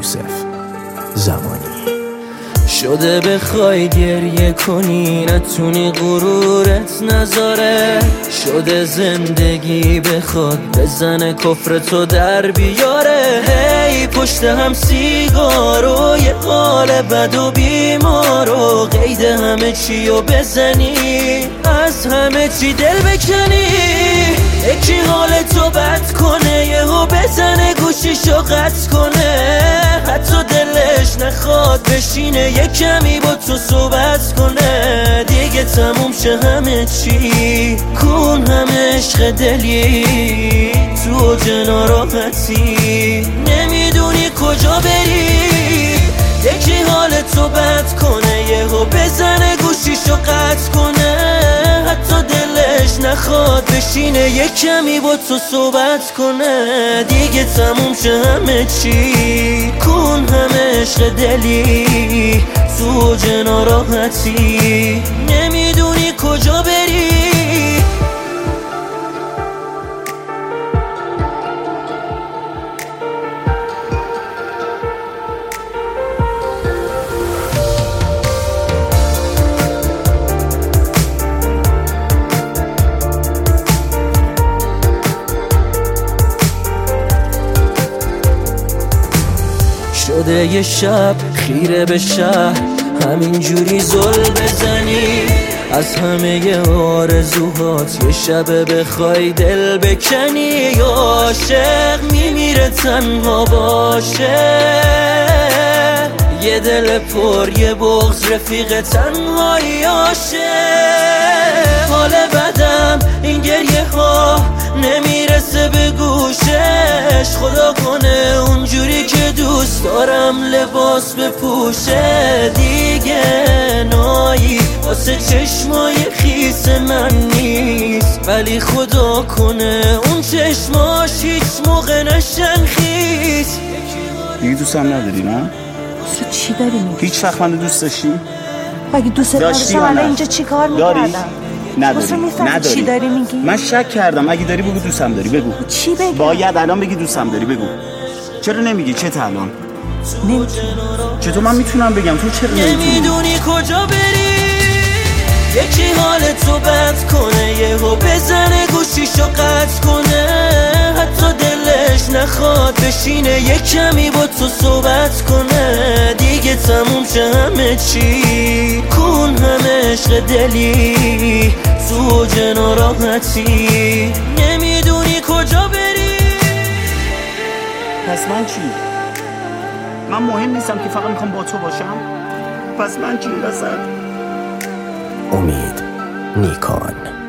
یوسف زمانی. شده بخوای گریه کنی نتونی غرورت نذاره، شده زندگی بخواد بزنه کفر تو در بیاره. هی پشت هم سیگارو یه حال بد و بیمارو، قید همه چی رو بزنی از همه چی دل بکنی. یکی حال تو بد کنه یهو بزنه گوشیشو قطع کنه، حتی دلش نخواد بشینه یه کمی با تو صحبت کنه. دیگه تموم شه همه چی، کن همه عشق دلی تو اوج ناراحتی، نمیدونی کجا بری. یکی حال تو بد کنه یهو بزنه گوشیشو قطع کنه، حتی دلش نخواد بشینه یه کمی با تو صحبت کنه. دیگه تموم شه همه چی، کن همه عشق دلی تو اوج ناراحتی، نمیدونی کجا بری. شده یه شب خیره به شهر همینجوری زل بزنی، از همه آرزوهات یه شب بخوای دل بکنی. عاشق میمیره تنها باشه، یه دل پر یه بغض رفیق تنهایی عاشق. حال بدم این گریه ها نمیرسه به گوشش، خدا کنه اونجوری که دوست دارم لباس بپوشه. دیگه نایی واسه چشمای خیس من نیست، ولی خدا کنه اون چشماش هیچ موقع نشن خیس. دیگه دوست هم نداری نه؟ تو چی داری میگی؟ هیچ وقت من دوست داشتی؟ مگه دوست داشتم الان اینجا چی کار میکردم؟ نداری. چی داری میگی؟ من شک کردم، اگه داری بگو دوستم داری، بگو. چی بگم؟ باید الان بگی دوستم داری، بگو. چرا نمیگی؟ چه الان؟ نمیتونم. چطور من میتونم بگم تو چرا نمیدونی کجا بری. یکی حال تو بد کنه یهو بزنه گوشیشو قطع کنه، حتی دلش نخواد بشینه یه کمی با تو صحبت کنه. دیگه تموم شه همه چی، کن همه عشق دلی تو اوج ناراحتی، نمیدونی کجا بری. پس من چی؟ من مهم نیستم که فقط میخوام با تو باشم؟ پس من چی وسط؟ امید نیکان.